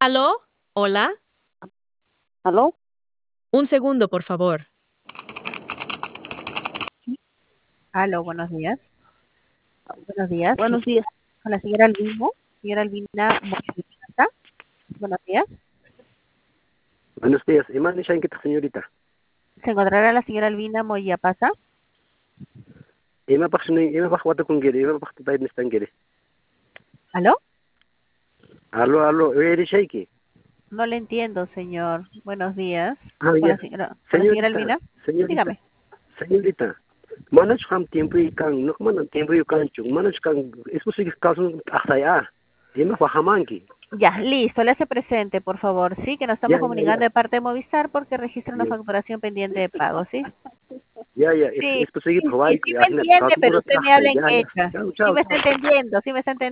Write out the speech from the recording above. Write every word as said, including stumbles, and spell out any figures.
¿Aló? ¿Hola? ¿Aló? Un segundo, por favor. Aló, buenos días. Buenos días. Buenos días. Con la señora Albina. Señora Albina Moyapasa. Buenos días. Buenos días. Imani Shankita, señorita. ¿Se encontrará la señora Albina Moyapasa? Ima paksuni, ima pakwata kung giri, ima paktay ni stangiri. ¿Aló? Aló, aló, eri shaiki. No le entiendo, señor. Buenos días. Ah, ¿Con, ya. la señora, ¿Con la señora Albina? Señorita, Dígame. señorita. Manach ham tiempo ikan, no mana tiempo ikan chung, manach kan, es posible caso asaya. Ima pahamanki. Ya, listo. Le hace presente, por favor. Sí, que nos estamos Ya, ya, comunicando ya. de parte de Movistar porque registra una Ya, facturación pendiente de pago, ¿sí? ya, ya, es, Sí, es posible sí, probar sí, que sí me ahí entiende, caso pero puro usted me traje. habla en Ya, ya. quechua. Chao, Sí chao, me está chao. entendiendo, sí me está entendiendo.